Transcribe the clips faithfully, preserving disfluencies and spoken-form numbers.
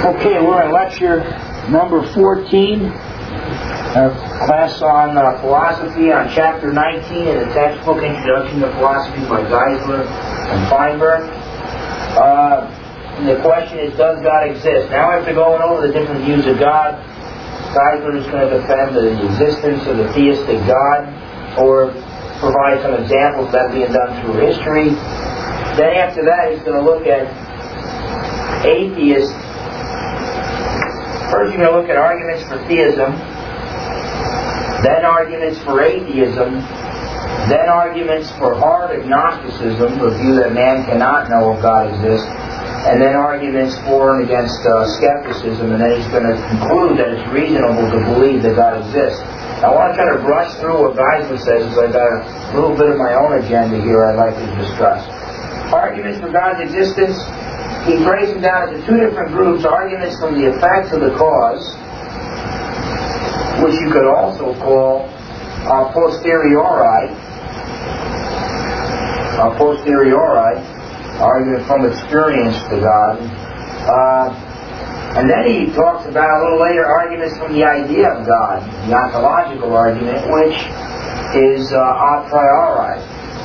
Okay, we're in lecture number fourteen, a class on uh, philosophy on chapter nineteen in the textbook Introduction to Philosophy by Geisler and Feinberg. Uh, the question is, does God exist? Now after going over the different views of God, Geisler is going to defend the existence of the theistic God or provide some examples of that being done through history. Then after that he's going to look at atheists. First you're going to look at arguments for theism, then arguments for atheism, then arguments for hard agnosticism, the view that man cannot know if God exists, and then arguments for and against uh, skepticism, and then he's going to conclude that it's reasonable to believe that God exists. I want to kind of brush through what Geisler says, because I've got a little bit of my own agenda here I'd like to discuss. Arguments for God's existence. He breaks them down into two different groups: arguments from the effects of the cause, which you could also call a posteriori, a posteriori, argument from experience to God. Uh, and then he talks about a little later arguments from the idea of God, the ontological argument, which is uh, a priori.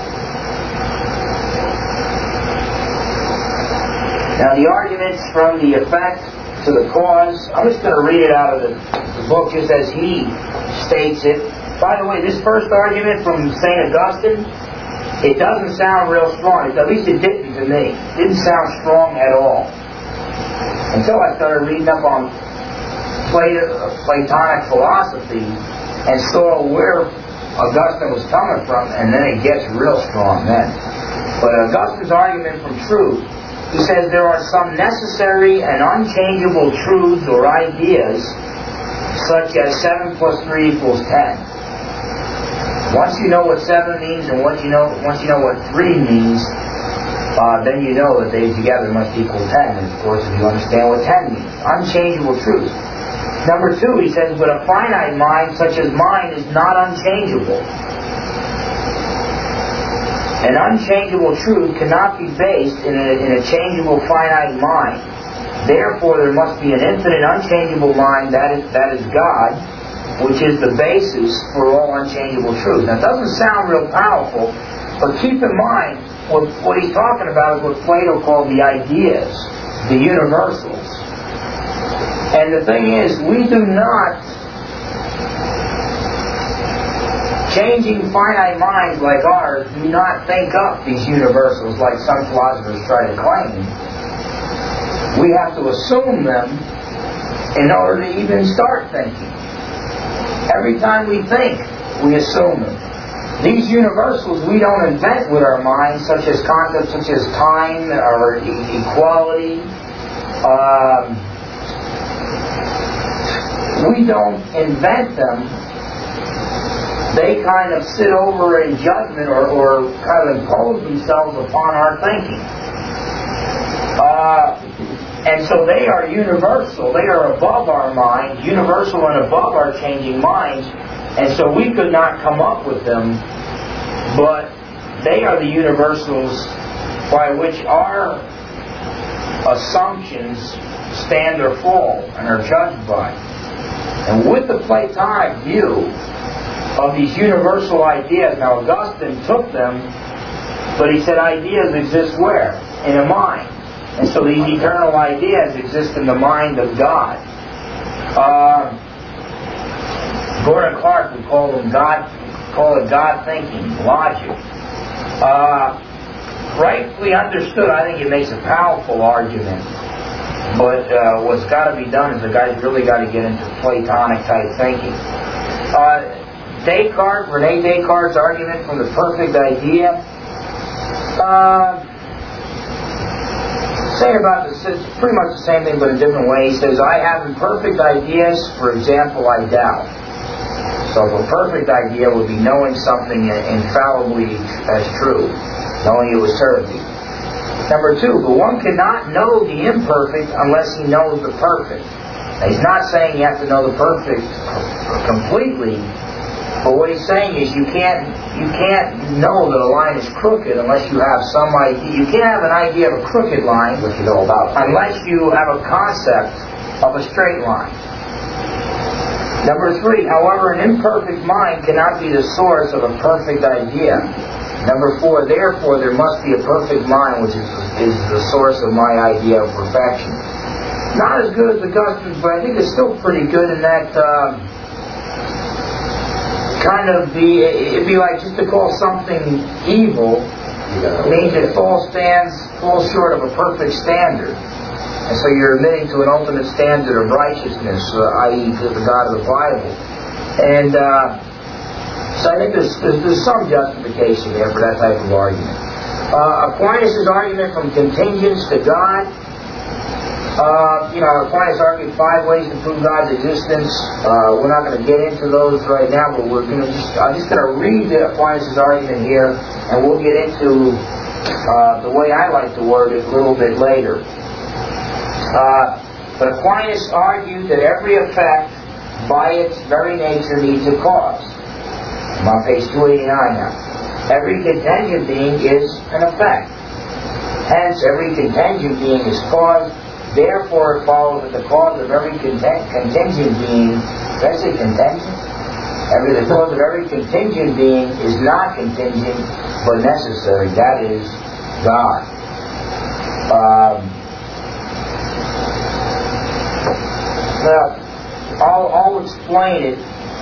Now the arguments from the effect to the cause, I'm just going to read it out of the, the book just as he states it. By the way, this first argument from Saint Augustine, it doesn't sound real strong. At least it didn't to me. It didn't sound strong at all. Until I started reading up on Platonic philosophy and saw where Augustine was coming from, and then it gets real strong then. But Augustine's argument from truth, he says there are some necessary and unchangeable truths or ideas, such as seven plus three equals ten. Once you know what seven means, and once you know once you know what three means, uh, then you know that they together must equal ten. And of course, if you understand what ten means, unchangeable truths. Number two, he says, but a finite mind such as mine is not unchangeable. An unchangeable truth cannot be based in a, in a changeable finite mind. Therefore, there must be an infinite unchangeable mind, that is, that is God, which is the basis for all unchangeable truth. Now, it doesn't sound real powerful, but keep in mind, what, what he's talking about is what Plato called the ideas, the universals. And the thing is, we do not... Changing finite minds like ours do not think up these universals like some philosophers try to claim. We have to assume them in order to even start thinking. Every time we think, we assume them. These universals we don't invent with our minds, such as concepts such as time or e- equality. Um, we don't invent them. They kind of sit over in judgment or, or kind of impose themselves upon our thinking. Uh, and so they are universal. They are above our minds, universal and above our changing minds. And so we could not come up with them, but they are the universals by which our assumptions stand or fall and are judged by. And with the Platonic view of these universal ideas, now Augustine took them, but he said ideas exist where? In a mind. And so these eternal ideas exist in the mind of God. Uh, Gordon Clark would call them God, call it God thinking, logic. Uh, rightly understood, I think it makes a powerful argument. But uh, what's got to be done is the guy's really got to get into Platonic type thinking. Uh, Descartes, Rene Descartes' argument from the perfect idea, uh, saying about this, it's pretty much the same thing but in a different way. He says, I have imperfect ideas, for example, I doubt. So a perfect idea would be knowing something infallibly as true, knowing it with certainty. Number two, but one cannot know the imperfect unless he knows the perfect. Now, he's not saying you have to know the perfect completely, but what he's saying is you can't you can't know that a line is crooked unless you have some idea. You can't have an idea of a crooked line, which you know about, unless you have a concept of a straight line. Number three, however, an imperfect mind cannot be the source of a perfect idea. Number four, therefore, there must be a perfect mind, which is, is the source of my idea of perfection. Not as good as Augustine's, but I think it's still pretty good in that uh, kind of the, it'd be like just to call something evil means it falls, stands, falls short of a perfect standard. And so you're admitting to an ultimate standard of righteousness, uh, that is to the God of the Bible. And uh, so I think there's, there's, there's some justification there for that type of argument. Uh, Aquinas' argument from contingents to God. Uh, you know, Aquinas argued five ways to prove God's existence. Uh, we're not going to get into those right now, but we're going to just, I'm just going to read Aquinas' argument here, and we'll get into uh, the way I like to word it a little bit later. Uh, but Aquinas argued that every effect, by its very nature, needs a cause. I'm on page two eighty-nine now. Every contingent being is an effect. Hence, every contingent being is cause. Therefore, it follows that the cause of every conting- contingent being, did I say contingent? Every, the cause of every contingent being is not contingent, but necessary. That is God. Um, Now, I'll, I'll explain it.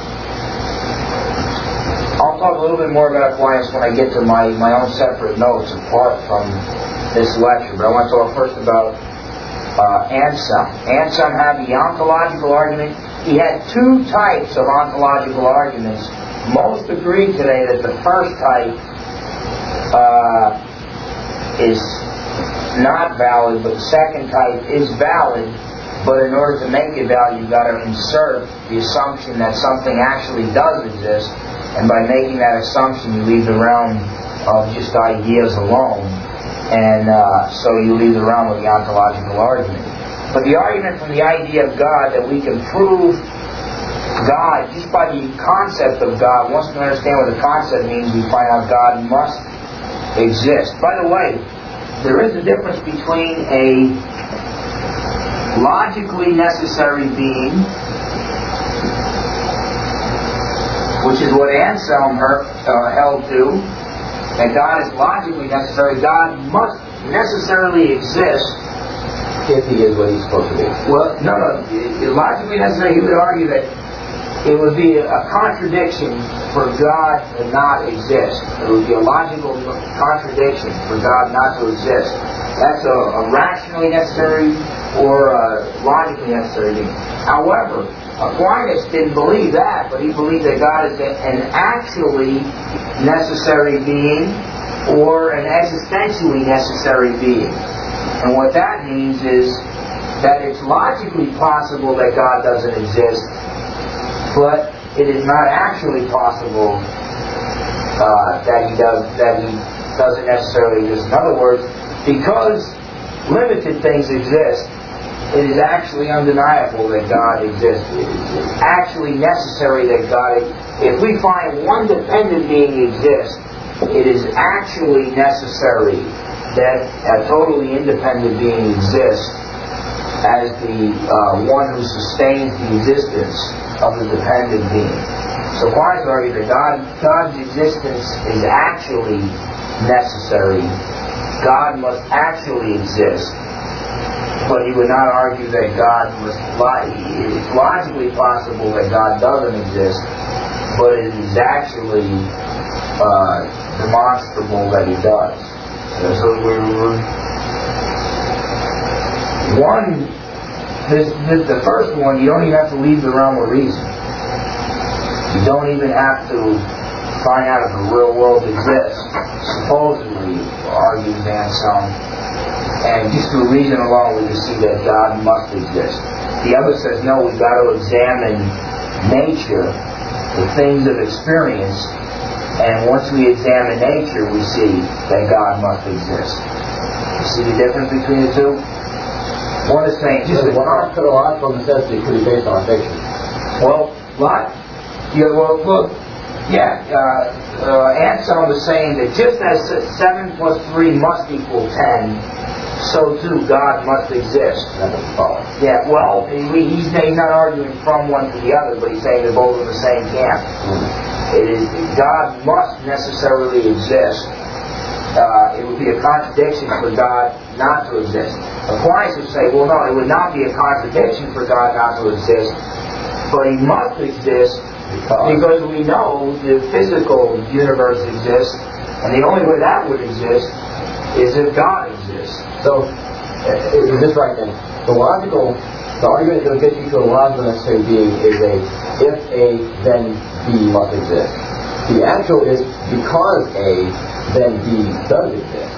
I'll talk a little bit more about Aquinas when I get to my, my own separate notes apart from this lecture. But I want to talk first about uh, Anselm. Anselm had the ontological argument. He had two types of ontological arguments. Most agree today that the first type uh, is not valid, but the second type is valid. But in order to make it valid, you've got to insert the assumption that something actually does exist. And by making that assumption, you leave the realm of just ideas alone. And uh, so you leave the realm of the ontological argument. But the argument from the idea of God, that we can prove God just by the concept of God, once we understand what the concept means, we find out God must exist. By the way, there is a difference between a logically necessary being, which is what Anselm her, uh, held to, that God is logically necessary. God must necessarily exist if He is what He's supposed to be. Well, no, no. Logically necessary, he would argue that it would be a contradiction for God to not exist. It would be a logical contradiction for God not to exist. That's a, a rationally necessary or a logically necessary thing. However, Aquinas didn't believe that, but he believed that God is an actually necessary being or an existentially necessary being. And what that means is that it's logically possible that God doesn't exist, but it is not actually possible uh, that he does that he doesn't necessarily exist. In other words, because limited things exist, it is actually undeniable that God exists. It is actually necessary that God exists. If we find one dependent being exists, it is actually necessary that a totally independent being exists as the uh, one who sustains the existence of the dependent being. So Aquinas argued that God, God's existence is actually necessary. God must actually exist. But he would not argue that God must lie. It's logically possible that God doesn't exist, but it is actually uh, demonstrable that he does. So we're, we're one. This, this, the first one, you don't even have to leave the realm of reason. You don't even have to find out if the real world exists. Supposedly, argues Anselm. And just through reason alone, we can see that God must exist. The other says, no, we've got to examine nature, the things of experience, and once we examine nature, we see that God must exist. You see the difference between the two? One is saying, just one could a logical necessity could be based on fiction. Well, lot, yeah, well, look, yeah, uh, uh, Anselm was saying that just as seven plus three must equal ten, so too God must exist. That doesn't follow. Yeah, well, he, he's, he's not arguing from one to the other, but he's saying they're both in the same camp. Mm. It is, God must necessarily exist. Uh, it would be a contradiction for God not to exist. Aquinas would say, well, no, it would not be a contradiction for God not to exist, but He must exist because, because we know the physical universe exists, and the only way that would exist is if God exists. So, uh, is this right then? The logical, the argument that will get you to a logical necessary being is a if A, then B must exist. The actual is because A, then B does exist.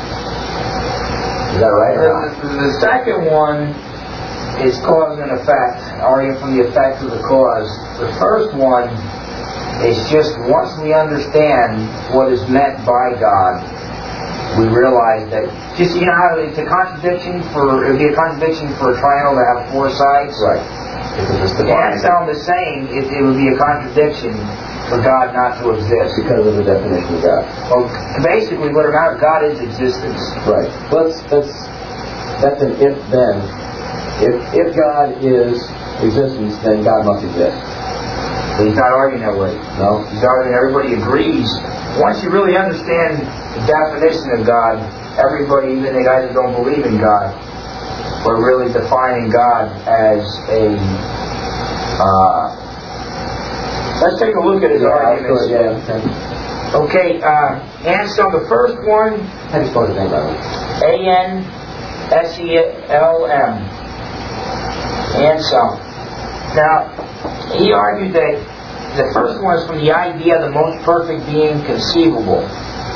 Is that right or not? The, the second one is cause and effect, arguing from the effect to the cause. The first one is just once we understand what is meant by God, we realize that, just, you know how it's a contradiction for, it would be a contradiction for a triangle to have four sides? Right. Because it's the And sound the same, it, it would be a contradiction for God not to exist. Because of the definition of God. Well, basically what about God is existence. Right. Let's, let's, that's an if-then. If, if God is existence, then God must exist. But he's not arguing that way. No? He's arguing everybody agrees. Once you really understand the definition of God, everybody, even the guys that don't believe in God, are really defining God as a... Uh, let's take a look at his yeah, arguments. Yeah, okay. Okay, uh, Anselm, the first one... How do you spell his name, by the way? A N S E L M. Anselm. Now, he argued that the first one is from the idea of the most perfect being conceivable.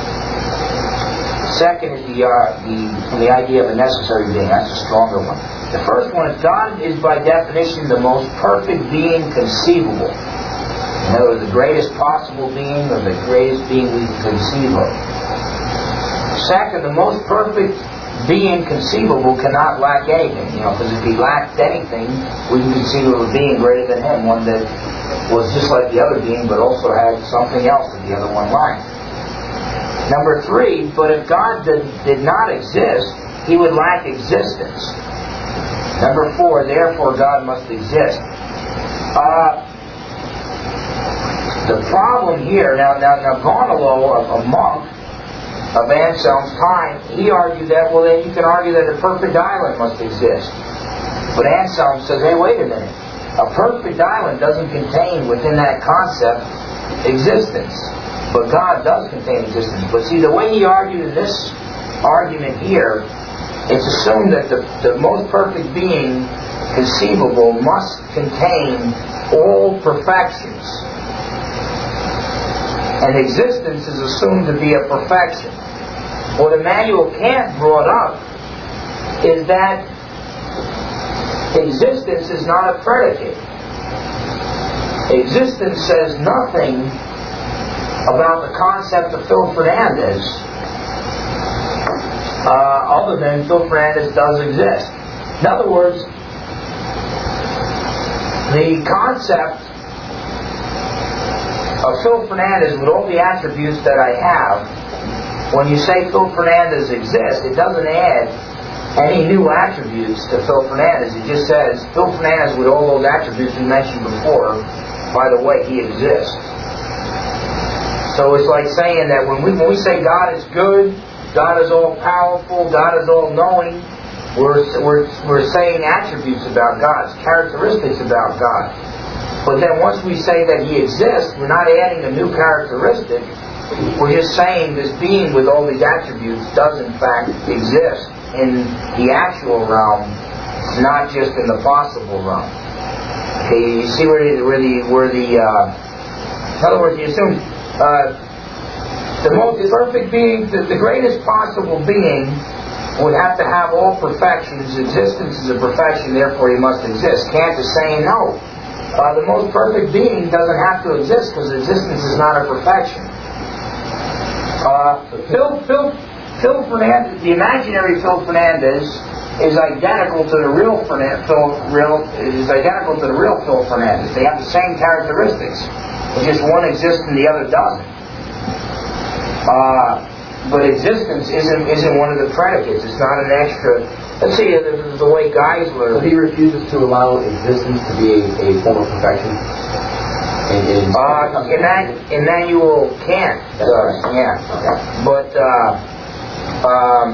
Second is the, uh, the from the idea of a necessary being. That's a stronger one. The first one is God is by definition the most perfect being conceivable. In other words, the greatest possible being or the greatest being we can conceive of. Second, the most perfect being conceivable cannot lack anything. You know, because if he lacked anything, we can conceive of a being greater than him, one that was just like the other being, but also had something else that the other one lacked. Number three, but if God did, did not exist, He would lack existence. Number four, therefore God must exist. Uh, the problem here, now, now, now Gonolo, a, a monk of Anselm's time, he argued that, well, then you can argue that a perfect island must exist. But Anselm says, hey, wait a minute. A perfect island doesn't contain within that concept existence. But God does contain existence. But see, the way he argued in this argument here, it's assumed that the, the most perfect being conceivable must contain all perfections. And existence is assumed to be a perfection. What Immanuel Kant brought up is that existence is not a predicate. Existence says nothing about the concept of Phil Fernandez uh, other than Phil Fernandez does exist. In other words, the concept of Phil Fernandez with all the attributes that I have, when you say Phil Fernandez exists, it doesn't add any new attributes to Phil Fernandez. It just says Phil Fernandez with all those attributes we mentioned before, by the way, he exists. So it's like saying that when we, when we say God is good, God is all powerful, God is all knowing, we're, we're, we're saying attributes about God, characteristics about God. But then once we say that He exists, we're not adding a new characteristic. We're just saying this being with all these attributes does in fact exist in the actual realm, not just in the possible realm. Okay, you see where the, where the, where the uh, in other words, you assume uh, the most perfect being, the, the greatest possible being would have to have all perfections. Existence is a perfection, therefore He must exist. Kant is saying no. Uh, the most perfect being doesn't have to exist because existence is not a perfection. Uh, Phil, Phil, Phil Fernandez, the imaginary Phil Fernandez, is identical to the real Fernandez. Phil, real is identical to the real Phil Fernandez. They have the same characteristics. It's just one exists and the other doesn't. Uh, but existence isn't isn't one of the predicates. It's not an extra. Let's see the, the way guys were. So he refuses to allow existence to be a, a form of perfection. In, in, uh, Emmanuel, Emmanuel Kant does, right. yeah. Okay. But uh, um,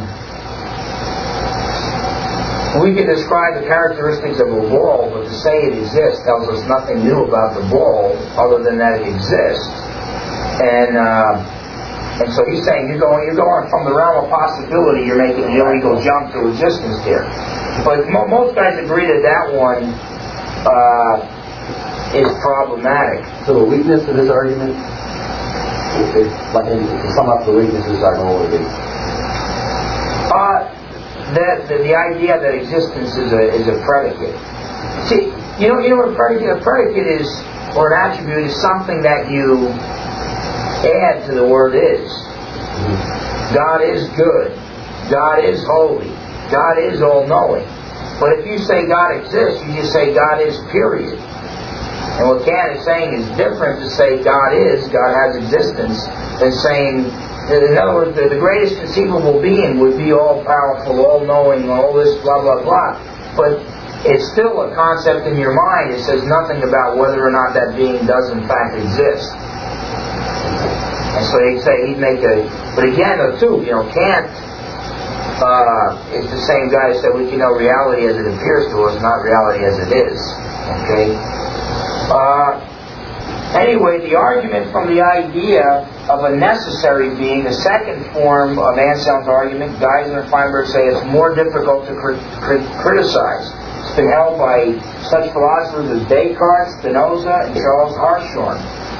we can describe the characteristics of a ball, but to say it exists tells us nothing new about the ball, other than that it exists. And uh, and so he's saying you're going you're going from the realm of possibility. You're making an illegal jump to existence here. But mo- most guys agree that that one. Uh, is problematic. So the weakness of this argument, if, like to sum up the weakness of this argument, what would it be? Uh, that the, the idea that existence is a is a predicate. See, you know, you know what a predicate a predicate is, or an attribute is something that you add to the word is. Mm-hmm. God is good. God is holy. God is all-knowing. But if you say God exists, you just say God is, period. And what Kant is saying is different to say God is, God has existence, than saying, in other words, the, the greatest conceivable being would be all-powerful, all-knowing, all this, blah, blah, blah. But it's still a concept in your mind. It says nothing about whether or not that being does in fact exist. And so he'd say, he'd make a... But again, though, too, you know, Kant uh, is the same guy who said we can know reality as it appears to us, not reality as it is. Okay? Uh, anyway, the argument from the idea of a necessary being, the second form of Anselm's argument, Geisler and Feinberg say it's more difficult to crit- crit- criticize. It's been held by such philosophers as Descartes, Spinoza, and Charles Hartshorne.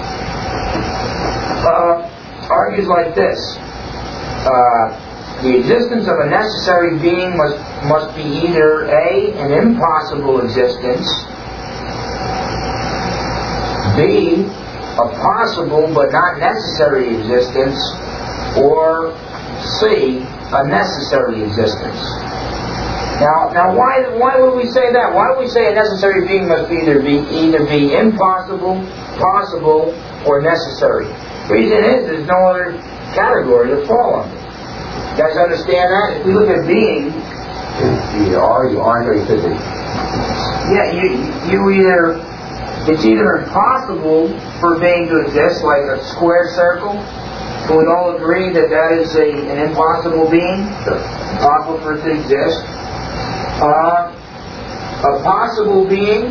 Uh, argues like this. Uh, the existence of a necessary being must, must be either A, an impossible existence, B, a possible but not necessary existence, or C, a necessary existence. Now, now, why why would we say that? Why would we say a necessary being must be either be either be impossible, possible, or necessary? The reason is there's no other category to fall under. You guys understand that? If we look at being, you are, you aren't, or you could be. Yeah, you you either. It's either impossible for being to exist, like a square circle. Can we all agree that that is a, an impossible being? Sure. Impossible for it to exist. Uh, a possible being,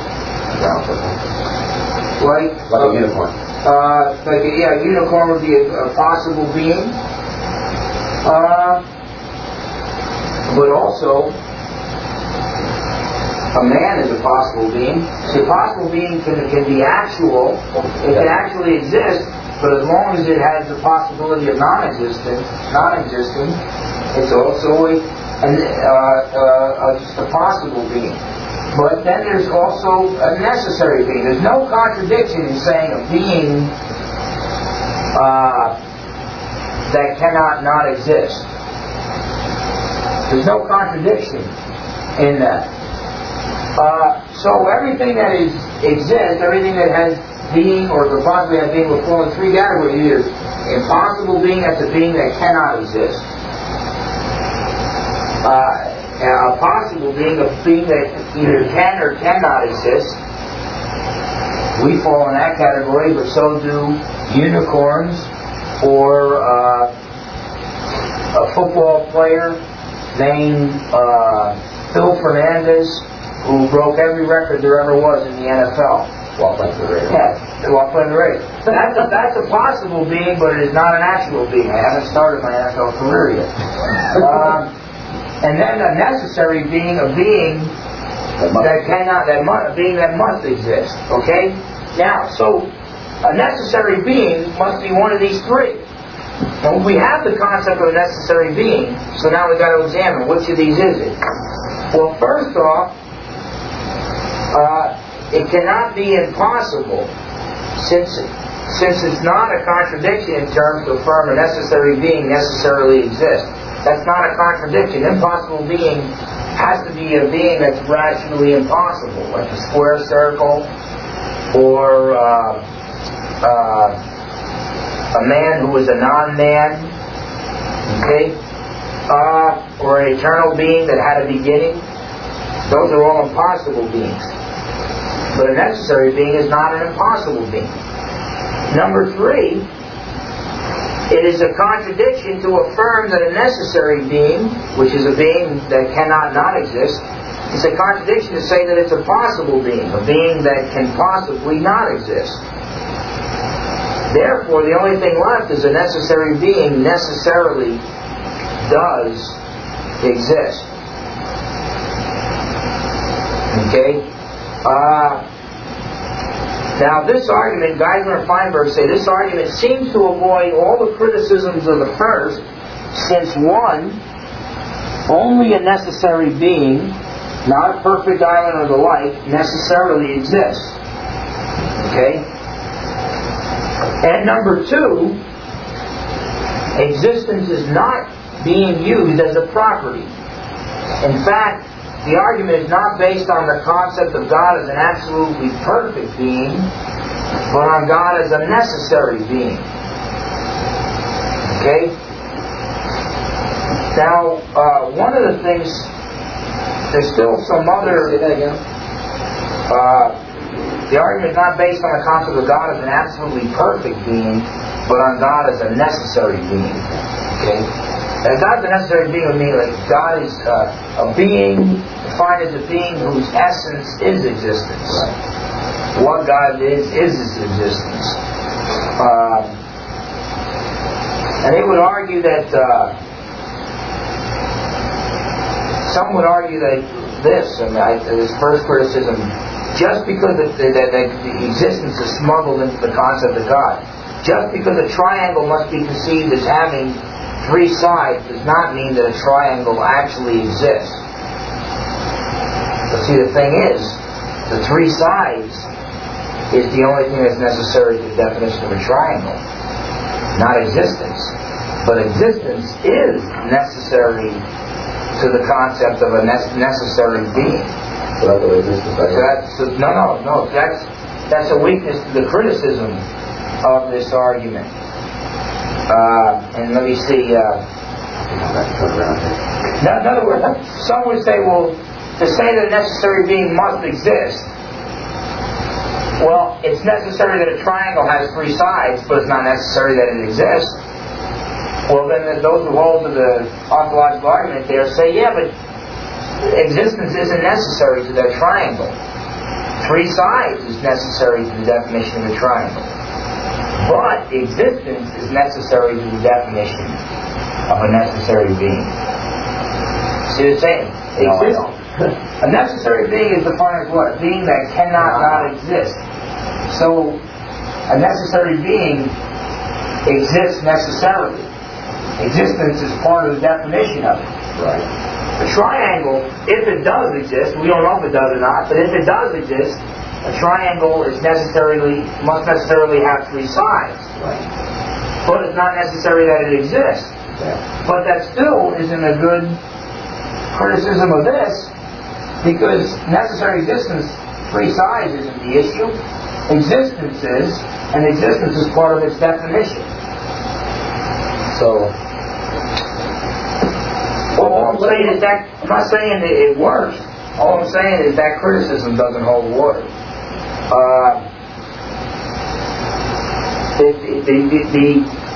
like, like a, a unicorn. Uh, like a, yeah, a unicorn would be a, a possible being. Uh, but also, a man is a possible being. So a possible being can, can be actual. It can actually exist, but as long as it has the possibility of non-existence, non-existence, it's also a, an, uh, uh, just a possible being. But then there's also a necessary being. There's no contradiction in saying a being uh, that cannot not exist. There's no contradiction in that. Uh, so everything that is exists, everything that has being or could possibly have being will fall in three categories. Either impossible being, that's a being that cannot exist. Uh, a possible being, a being that either can or cannot exist. We fall in that category, but so do unicorns or uh, a football player named uh, Phil Fernandez, who broke every record there ever was in the N F L. While playing the Raiders. Yeah, while playing the Raiders. That's a, that's a possible being, but it is not an actual being. I haven't started my N F L career yet. um, and then a necessary being, a being that cannot, that must, a being that must exist. Okay? Now, so a necessary being must be one of these three. And we have the concept of a necessary being, so now we've got to examine which of these is it. Well, first off, Uh, it cannot be impossible, since since it's not a contradiction in terms to affirm a necessary being necessarily exists. That's not a contradiction. Impossible being has to be a being that's rationally impossible, like a square circle, or uh, uh, a man who is a non-man, Okay? Uh, or an eternal being that had a beginning. Those are all impossible beings. But a necessary being is not an impossible being. Number three, it is a contradiction to affirm that a necessary being, which is a being that cannot not exist, it's a contradiction to say that it's a possible being, a being that can possibly not exist. Therefore, the only thing left is a necessary being necessarily does exist. Okay? Uh, now, this argument, Geisler and Feinberg say, this argument seems to avoid all the criticisms of the first, since one, only a necessary being, not a perfect island or the like, necessarily exists. Okay? And number two, existence is not being used as a property. In fact, the argument is not based on the concept of God as an absolutely perfect being, but on God as a necessary being. Okay? Now, uh, one of the things, there's still some other... Say that again. Uh, the argument is not based on the concept of God as an absolutely perfect being, but on God as a necessary being. Okay? And God's a necessary being would mean like God is uh, a being defined as a being whose essence is existence. Right. What God is, is His existence. Uh, and they would argue that, uh, some would argue that this, and I, this first criticism, just because the, the, the, the existence is smuggled into the concept of God, just because a triangle must be conceived as having three sides does not mean that a triangle actually exists. But see, the thing is, the three sides is the only thing that's necessary to the definition of a triangle, not existence. But existence is necessary to the concept of a ne- necessary being. So that's what existence is. That's, no, no, no. That's, that's a weakness to the criticism of this argument. Uh, and let me see. Uh, now, in other words, some would say, well, to say that a necessary being must exist, well, it's necessary that a triangle has three sides, but it's not necessary that it exists. Well, then those who hold to the ontological argument there say, yeah, but existence isn't necessary to that triangle. Three sides is necessary to the definition of a triangle. But existence is necessary to the definition of a necessary being. See what I'm saying? Existence. A necessary being is defined as what? A being that cannot not exist. So, a necessary being exists necessarily. Existence is part of the definition of it. Right. A triangle, if it does exist, we don't know if it does or not, but if it does exist, a triangle is necessarily must necessarily have three sides. Right. But it's not necessary that it exists. Yeah. But that still isn't a good criticism of this, because necessary existence, three sides isn't the issue. Existence is, and existence is part of its definition. So, well, all I'm saying is that, I'm not saying that it works. All I'm saying is that criticism doesn't hold water. Uh, the, the, the, the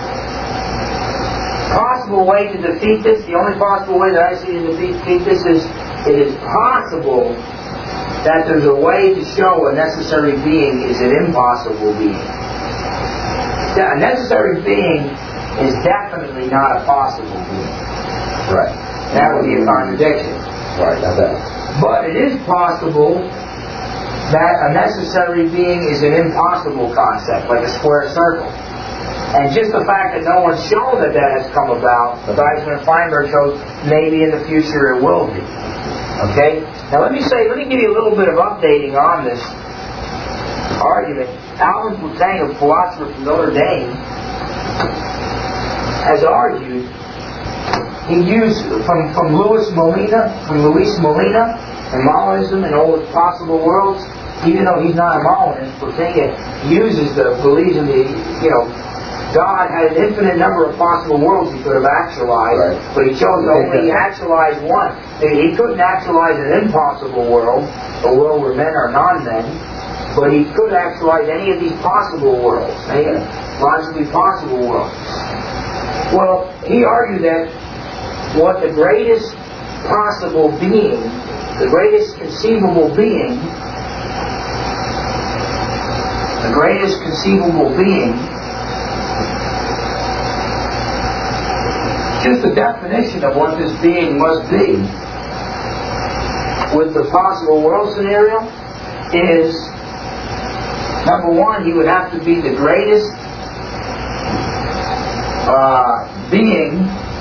possible way to defeat this, the only possible way that I see to defeat, defeat this is it is possible that there's a way to show a necessary being is an impossible being. A necessary being is definitely not a possible being. right. That would be a contradiction. Right, not that. But it is possible that a necessary being is an impossible concept, like a square circle. And just the fact that no one's shown that that has come about, Geisler and Feinberg shows maybe in the future it will be. Okay? Now let me say, let me give you a little bit of updating on this argument. Alvin Plutang, a philosopher from Notre Dame, has argued, he used from, from Louis Molina, from Luis Molina, and Molinism and all its possible worlds, even though he's not a Molinist, Plutang uses the, believes in the, you know, God had an infinite number of possible worlds he could have actualized, right. but he chose to only actualize one. He couldn't actualize an impossible world, a world where men are non-men, but he could actualize any of these possible worlds, any logically possible worlds. Well, he argued that what the greatest possible being, the greatest conceivable being, the greatest conceivable being, just the definition of what this being must be with the possible world scenario is, number one, he would have to be the greatest uh, being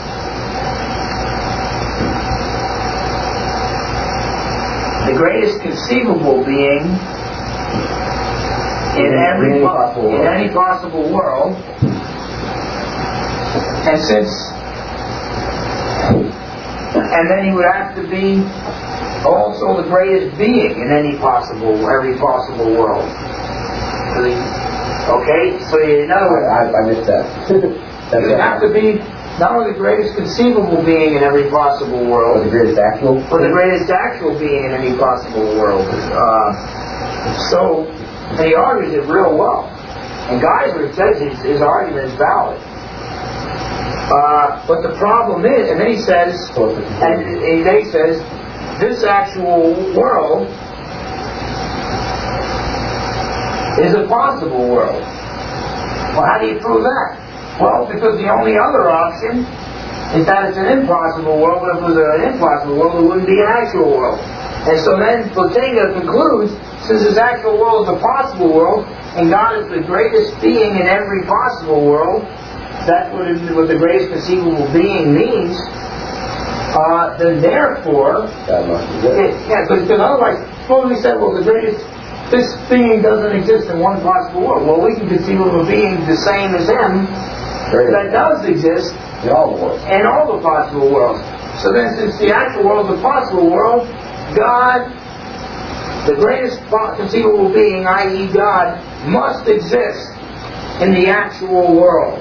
the greatest conceivable being in every in any possible in world. any possible world, and since, and then he would have to be also the greatest being in any possible, every possible world. Okay, so in other words, I, I missed that. He would have to be not only the greatest conceivable being in every possible world, or the greatest actual, but the greatest actual being in any possible world. Uh, so. And he argues it real well. And Geisler says his, his argument is valid. Uh, but the problem is, and then he says, and, and then he says, this actual world is a possible world. Well, how do you prove that? Well, because the only other option is that it's an impossible world, but if it was an impossible world, it wouldn't be an actual world. And so then Plantinga concludes, since this actual world is a possible world, and God is the greatest being in every possible world, that's what, it, what the greatest conceivable being means, uh, then therefore, it, yeah, because otherwise, suppose we said, well, the greatest, this being doesn't exist in one possible world. Well, we can conceive of a being the same as him that does exist in all the worlds. In all the possible worlds. So then, since the actual world is a possible world, God, the greatest conceivable being, that is. God, must exist in the actual world.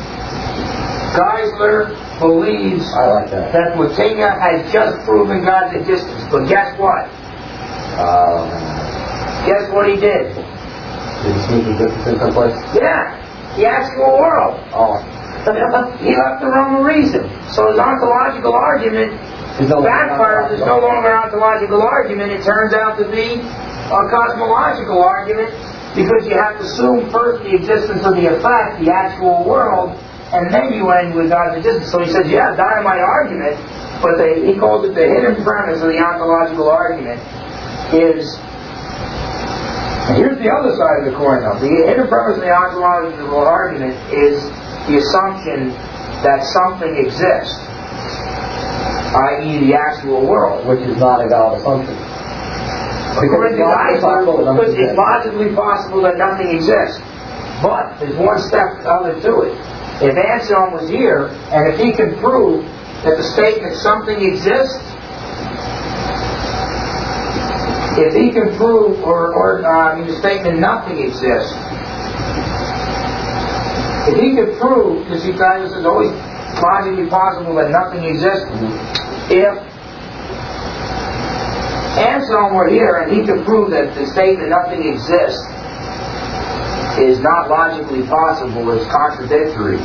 Geisler believes I like that. that Plantinga has just proven God's existence. But guess what? Um, guess what he did? Did he sneak existence in some place? Yeah, the actual world. Oh. He left the realm of reason. So his ontological argument no backfires. It's no longer an ontological argument. It turns out to be a cosmological argument, because you have to assume first the existence of the effect, the actual world, and then you end with God's existence. So he says, yeah, dynamite argument, but they, he calls it the hidden premise of the ontological argument is, and here's the other side of the coin though. The hidden premise of the ontological argument is the assumption that something exists, that is the actual world. Which is not a valid assumption. According to Geisler, because it's logically possible that nothing exists. But there's one step other to it. If Anselm was here, and if he could prove that the statement something exists, if he can prove, or, or uh, I mean the statement nothing exists, if he could prove, because he tells us it's always logically possible that nothing exists, if Anselm were here and he could prove that the statement nothing exists is not logically possible, it's contradictory,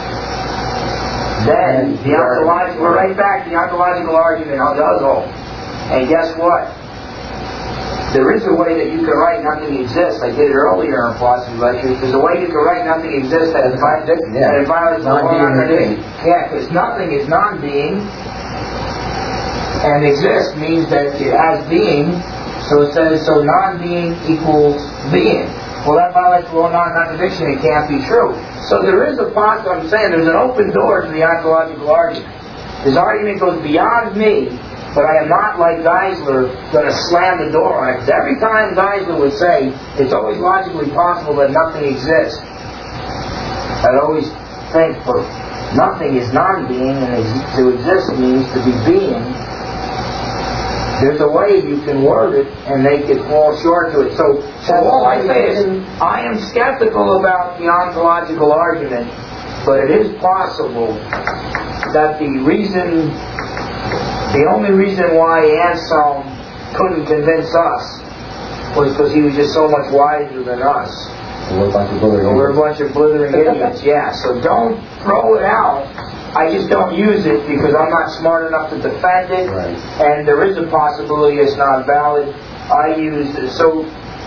then the ontological, we're right back to the ontological argument does hold. And guess what? There is a way that you can write nothing exists. I did it earlier in philosophy lectures. There's a way you can write nothing exists that is contradiction. Yeah. That it violates the law of contradiction. Yeah, because nothing is non-being, and exist means that it has being. So it says, so non-being equals being. Well, that violates the law of non-contradiction. It can't be true. So there is a possible. I'm saying there's an open door to the ontological argument. This argument goes beyond me. But I am not, like Geisler, going to slam the door on it. Because every time Geisler would say, it's always logically possible that nothing exists, I'd always think, for nothing is non-being, and to exist means to be being. there's a way you can word it and make it fall short to it. So, so all I say is, I am skeptical about the ontological argument, but it is possible that the reason, the only reason why Anselm couldn't convince us was because he was just so much wiser than us. We're a bunch of blithering We're a bunch of blithering idiots, yeah. So don't throw it out. I just don't use it because I'm not smart enough to defend it, right. And there is a possibility it's not valid. I use it. So,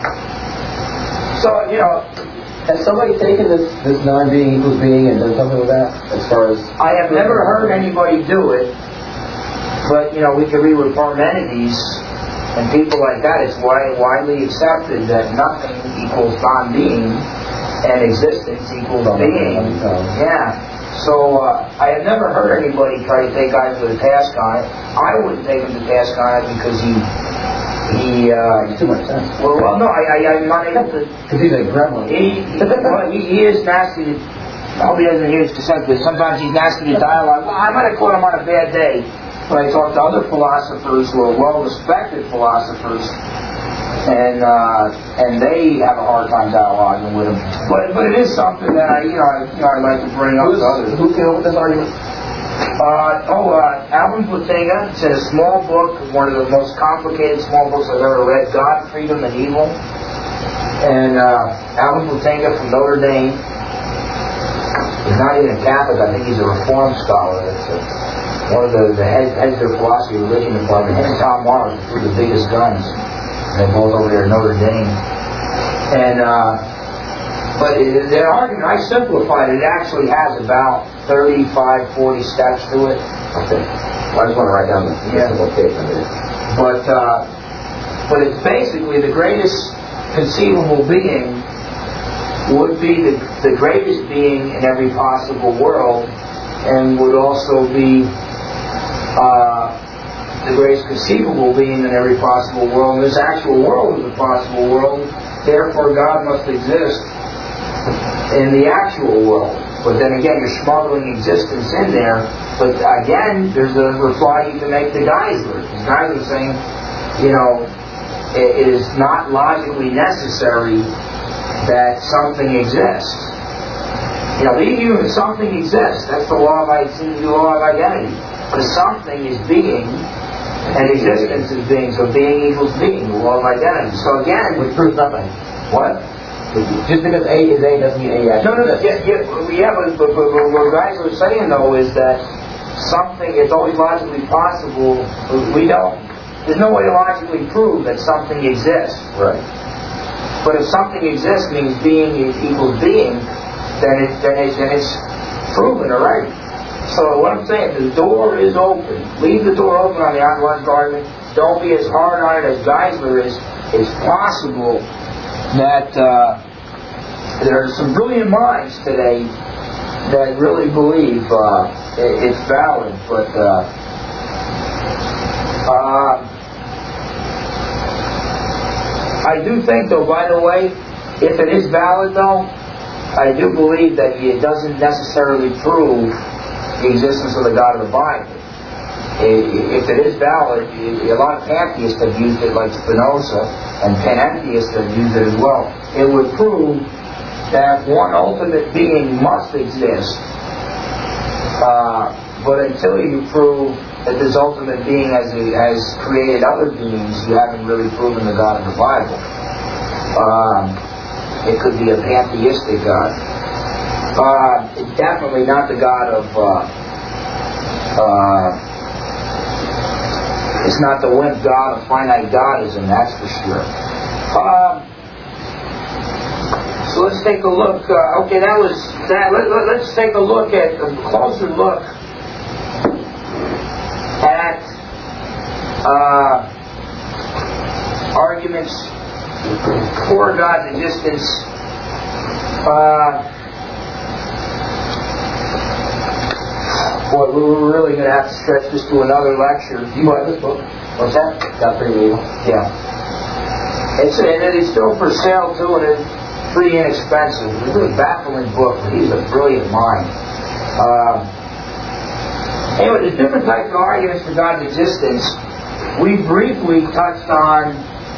so you know, has somebody taken this, this non-being equals being and done something with that? As far as I have never heard anybody do it, but you know, we can read with Parmenides and people like that. It's widely accepted that nothing equals non-being and existence equals being. Yeah. So uh, I have never heard anybody try to take Geisler to task on it. I wouldn't take him to task on it because he he uh, makes too much sense. Well, well, no, I, I I'm not able to. Because he's a gremlin. He he, well, he he is nasty. To, I hope he doesn't use dissent, but sometimes he's nasty to dialogue. Well, I might have caught him on a bad day when I talked to other philosophers who are well-respected philosophers. And uh, and they have a hard time dialoguing with him. But but it is something that I you know I you know I like to bring up Who's, to others. Who came up with this argument? Uh, oh, uh, Alvin Plantinga. It's in a small book, one of the most complicated small books I've ever read. God, Freedom, and Evil. And uh, Alvin Plantinga from Notre Dame. He's not even a Catholic. I think he's a Reformed scholar. It's a, one of the, the heads, heads of their philosophy religion department. Him and Tom Morris are two of the biggest guns. They're both over there at Notre Dame. And, uh, but it, their argument, I simplified it, it actually has about thirty-five, forty steps to it. Okay. Well, I just want to write down the yeah. simplification. But, uh, but it's basically the greatest conceivable being would be the, the greatest being in every possible world and would also be, uh, the greatest conceivable being in every possible world. And this actual world is a possible world. Therefore, God must exist in the actual world. But then again, you're smuggling existence in there. But again, there's a reply you can make to Geisler. Geisler's saying, you know, it is not logically necessary that something exists. You know, even if something exists, that's the law of, the law of identity. The something is being, and existence is being, so being equals being, the law of identity. So again, which proves nothing. What? Just because A is A doesn't mean A actually. No, no, no. Yeah, yeah, yeah but, but, but, but what guys are saying though is that something is always logically possible. We don't. There's no way to logically prove that something exists. Right. But if something exists means being equals being, then it then it's, then it's proven already. So what I'm saying, the door is open. Leave the door open on the ontological argument. Don't be as hard on it as Geisler is. It's possible that uh, there are some brilliant minds today that really believe uh, it, it's valid. But uh, uh, I do think, though, by the way, if it is valid, though, I do believe that it doesn't necessarily prove the existence of the God of the Bible. If it is valid, a lot of pantheists have used it, like Spinoza, and panentheists have used it as well. It would prove that one ultimate being must exist. Uh, but until you prove that this ultimate being has, has created other beings, you haven't really proven the God of the Bible. Um, it could be a pantheistic God. Uh, it's definitely not the God of... Uh, uh, it's not the wimp God of finite Godism, that's for sure. Uh, so let's take a look. Uh, okay, that was that. Let, let, let's take a look at a closer look at uh, arguments for God's existence. Uh, Boy, we were really going to have to stretch this to another lecture. Do you have this book? What's that? Got pretty evil. Yeah. It's and it's still for sale too, and it's pretty inexpensive. It's a really baffling book, but he's a brilliant mind. Uh, anyway, there's different types of arguments for God's existence. we briefly touched on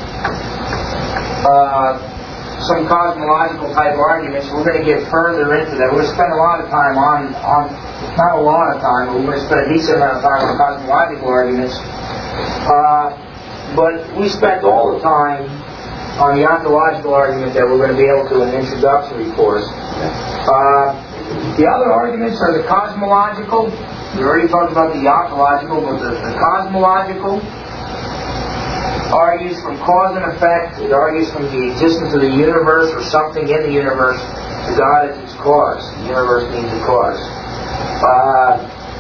uh, some cosmological type arguments. We're going to get further into that. We're going to spend a lot of time on, on not a lot of time, but we're going to spend a decent amount of time on cosmological arguments. Uh, but we spent all the time on the ontological argument that we're going to be able to in the introductory course. Uh, the other arguments are the cosmological. We already talked about the ontological, but the, the cosmological argues from cause and effect. It argues from the existence of the universe or something in the universe to God as its cause. The universe needs a cause. Uh,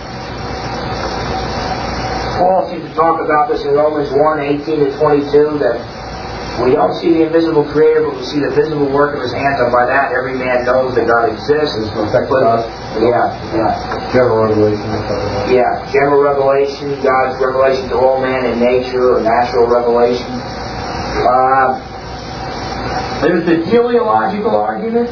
Paul seems to talk about this in Romans one, eighteen to twenty-two, that we don't see the invisible Creator, but we see the visible work of His hands, and by that every man knows that God exists. It's no effect on us. Yeah, yeah. General revelation. Yeah, general revelation, God's revelation to all man in nature, or natural revelation. Uh, there's the teleological argument.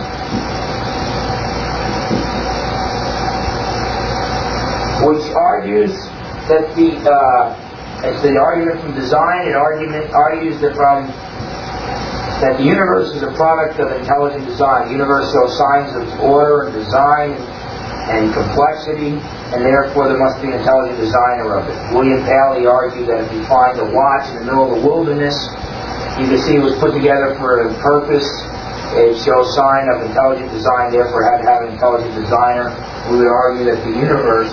Which argues that the uh, it's the argument from design. It argument argues that from that the universe is a product of intelligent design. The universe shows signs of order and design and complexity, and therefore there must be an intelligent designer of it. William Paley argued that if you find a watch in the middle of the wilderness, you can see it was put together for a purpose. It shows sign of intelligent design, therefore it had to have an intelligent designer. We would argue that the universe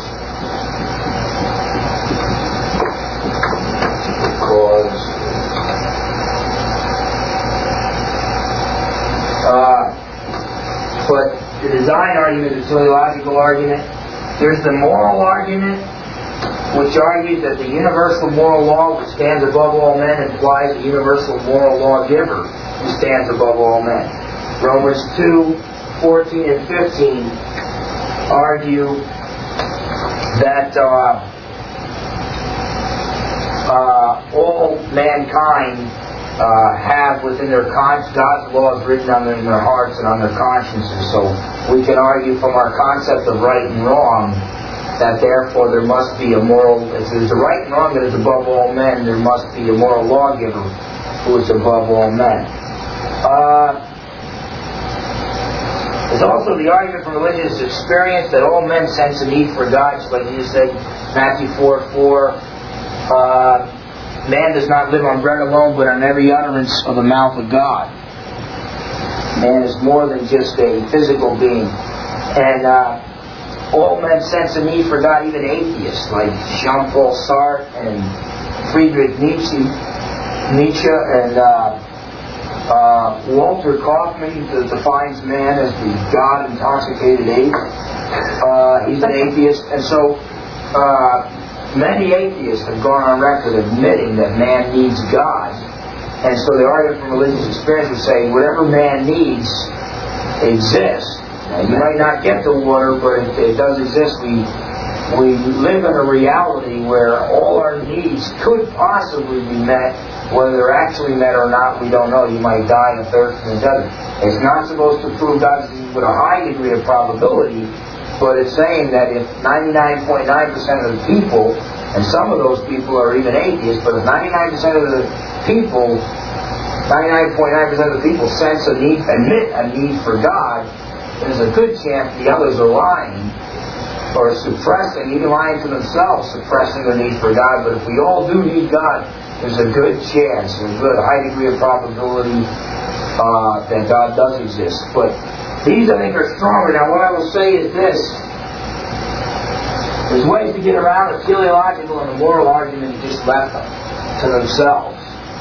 cause uh, but the design argument is a teleological argument. There's the moral argument, which argues that the universal moral law which stands above all men implies a universal moral lawgiver who stands above all men. Romans two, fourteen and fifteen argue that uh, uh, all mankind uh, have within their conscience God's laws written on in their hearts and on their consciences. So we can argue from our concept of right and wrong that therefore there must be a moral, if there's a right and wrong that is above all men, there must be a moral lawgiver who is above all men. Uh, There's also the argument from religious experience that all men sense a need for God, just like Jesus said, Matthew four four. Uh, man does not live on bread alone, but on every utterance of the mouth of God. Man is more than just a physical being. And uh, all men sense a need for God, even atheists, like Jean-Paul Sartre and Friedrich Nietzsche, Nietzsche and... Uh, Uh, Walter Kaufman defines man as the God-intoxicated ape. Uh, he's an atheist, and so uh, many atheists have gone on record admitting that man needs God. And so the argument from religious experience would say whatever man needs exists. Now, you might not get the water, but it, it does exist. We we live in a reality where all our needs could possibly be met. Whether they're actually met or not, we don't know. You might die of thirst in the desert. It's not supposed to prove God's with a high degree of probability, but it's saying that if ninety-nine point nine percent of the people, and some of those people are even atheists, but if ninety-nine percent of the people, ninety-nine point nine percent of the people sense a need, admit a need for God, there's a good chance the others are lying, or suppressing, even lying to themselves, suppressing their need for God. But if we all do need God, there's a good chance, a good high degree of probability uh, that God does exist. But these, I think, are stronger. Now, what I will say is this. There's ways to get around the teleological and the moral argument just left them to themselves.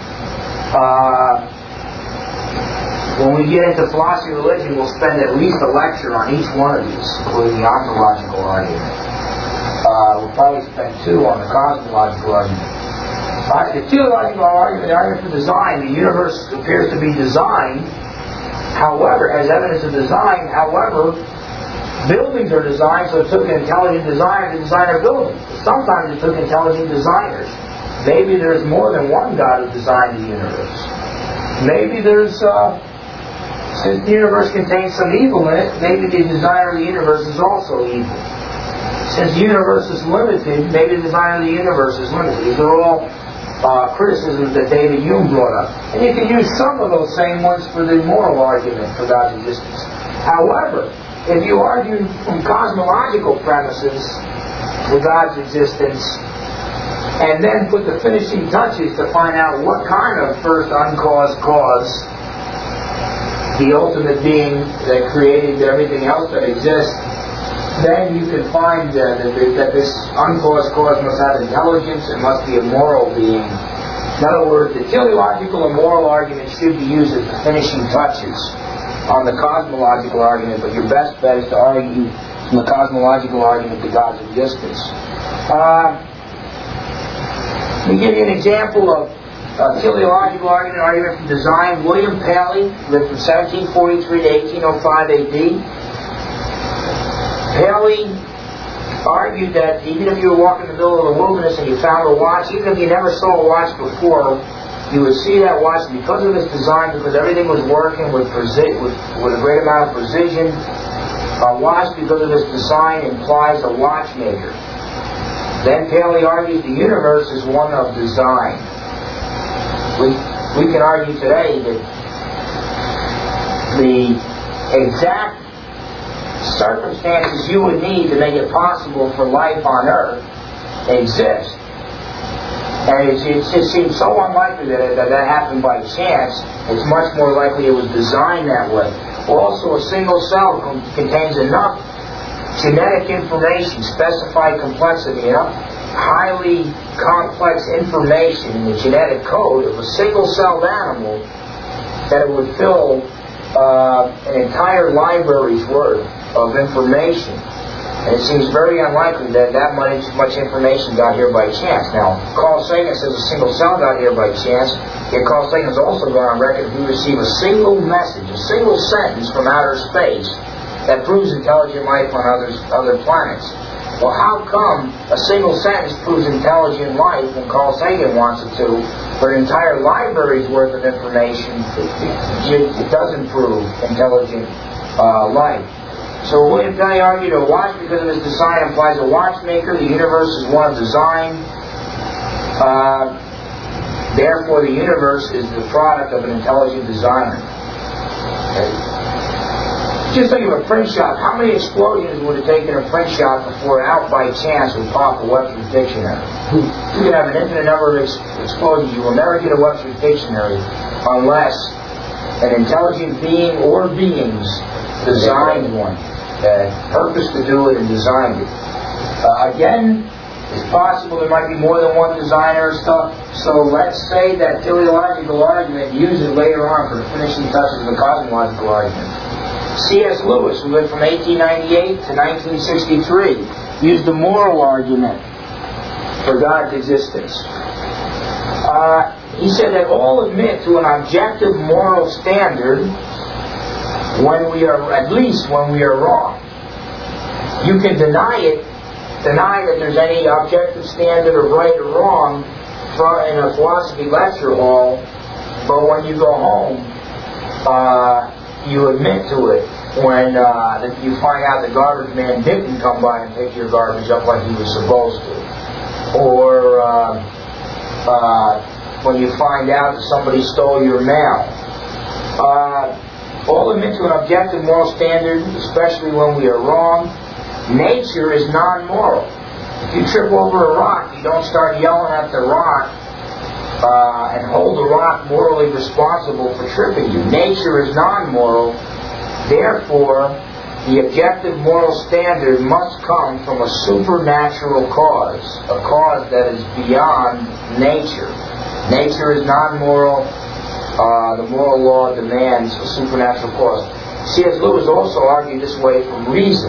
Uh, when we get into philosophy of religion, we'll spend at least a lecture on each one of these, including the ontological argument. Uh, we'll probably spend two on the cosmological argument. Uh, the teleological argument, the argument for design, the universe appears to be designed, however, as evidence of design, however, buildings are designed, so it took an intelligent designer to design a building. Sometimes it took intelligent designers. Maybe there's more than one God who designed the universe. Maybe there's, uh, since the universe contains some evil in it, maybe the designer of the universe is also evil. since the universe is limited, maybe the design of the universe is limited. These are all uh, criticisms that David Hume brought up. And you can use some of those same ones for the moral argument for God's existence. However, if you argue from cosmological premises for God's existence, and then put the finishing touches to find out what kind of first uncaused cause, the ultimate being that created everything else that exists, then you can find uh, that, that this uncaused cause must have intelligence, it must be a moral being. In other words, the teleological and moral argument should be used as the finishing touches on the cosmological argument, but your best bet is to argue from the cosmological argument to God's existence. Uh, let me give you an example of a teleological argument, argument from design. William Paley lived from seventeen forty-three to eighteen oh five A D. Paley argued that even if you were walking in the middle of the wilderness and you found a watch, even if you never saw a watch before, you would see that watch because of its design, because everything was working with, preci- with, with a great amount of precision. A watch, because of its design, implies a watchmaker. Then Paley argues the universe is one of design. We, we can argue today that the exact circumstances you would need to make it possible for life on Earth exist. And it, it just seems so unlikely that, it, that that happened by chance. It's much more likely it was designed that way. Also, a single cell con- contains enough genetic information, specified complexity, enough highly complex information in the genetic code of a single-celled animal that it would fill uh, an entire library's worth of information. And it seems very unlikely that that much, much information got here by chance. Now, Carl Sagan says a single cell got here by chance, yet Carl Sagan has also gone on record he received a single message, a single sentence from outer space that proves intelligent life on others, other planets. Well, how come a single sentence proves intelligent life when Carl Sagan wants it to, but an entire library's worth of information it doesn't prove intelligent uh, life? So William Paley argued a watch, because of its design, implies a watchmaker. The universe is one of design. Uh, therefore, the universe is the product of an intelligent designer. Okay. Just think of a print shop. How many explosions would it take in a print shop before out by chance would pop a Webster's Dictionary? You could have an infinite number of ex- explosions. You will never get a Webster's Dictionary unless an intelligent being or beings designed one. Uh, purpose to do it and designed it. Uh, again, it's possible there might be more than one designer or stuff. So let's say that teleological argument, use it later on for the finishing touches of the cosmological argument. C S Lewis, who lived from eighteen ninety-eight to nineteen sixty-three, used the moral argument for God's existence. Uh, he said that all admit to an objective moral standard when we are, at least when we are wrong. You can deny it, deny that there's any objective standard of right or wrong for, in a philosophy lecture hall, but when you go home, uh, you admit to it when uh, that you find out the garbage man didn't come by and pick your garbage up like he was supposed to. Or uh, uh, when you find out that somebody stole your mail. Uh, all admit to an objective moral standard, especially when we are wrong. Nature is non-moral. If you trip over a rock, you don't start yelling at the rock Uh, and hold the rock morally responsible for tripping you. Nature is non-moral. Therefore, the objective moral standard must come from a supernatural cause, a cause that is beyond nature. Nature is non-moral. Uh, the moral law demands a supernatural cause. C S Lewis also argued this way from reason,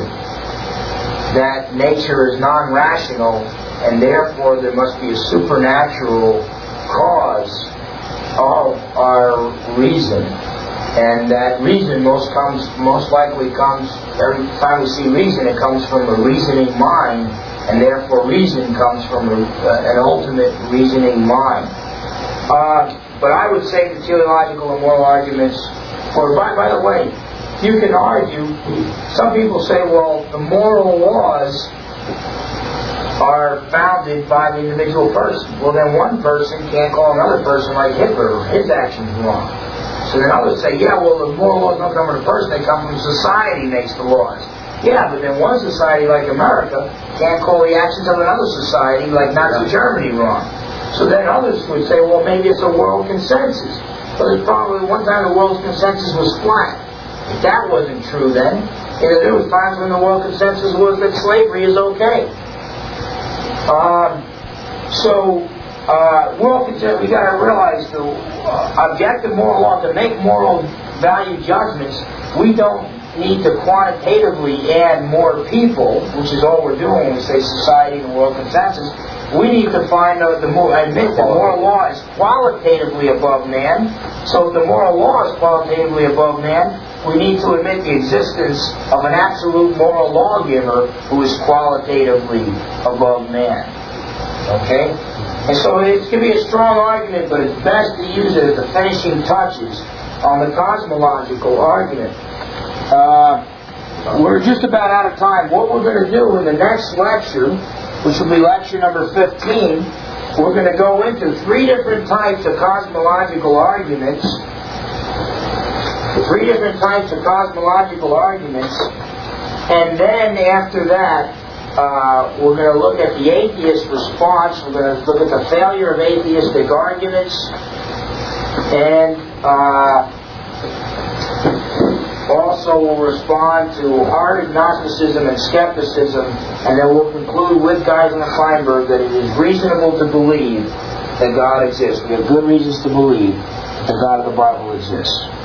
that nature is non-rational, and therefore there must be a supernatural cause of our reason, and that reason most comes most likely comes every time we see reason, it comes from a reasoning mind, and therefore reason comes from a, uh, an ultimate reasoning mind. Uh, but I would say the teleological and moral arguments, or by, by the way, you can argue, some people say, well, the moral laws are founded by the individual person. Well, then one person can't call another person like Hitler, his actions wrong. So then others say, yeah, well, the moral laws don't come from the person, they come from society makes the laws. Yeah, but then one society like America can't call the actions of another society like Nazi Germany wrong. So then others would say, well, maybe it's a world consensus. But it's probably one time the world's consensus was flat. If that wasn't true then, there was times when the world consensus was that slavery is okay. Um, so, uh, world consensus, we got to realize the uh, objective moral law, to make moral value judgments, we don't need to quantitatively add more people, which is all we're doing when we say society and world consensus. We need to find out the more, admit that moral law is qualitatively above man. So if the moral law is qualitatively above man, we need to admit the existence of an absolute moral lawgiver who is qualitatively above man. Okay? And so it can be a strong argument, but it's best to use it as the finishing touches on the cosmological argument. Uh, we're just about out of time. What we're going to do in the next lecture, which will be lecture number fifteen, we're going to go into three different types of cosmological arguments. Three different types of cosmological arguments. And then after that, uh, we're going to look at the atheist response. We're going to look at the failure of atheistic arguments. And uh, also we'll respond to hard agnosticism and skepticism. And then we'll conclude with Geisler and Feinberg that it is reasonable to believe that God exists. We have good reasons to believe that God of the Bible exists.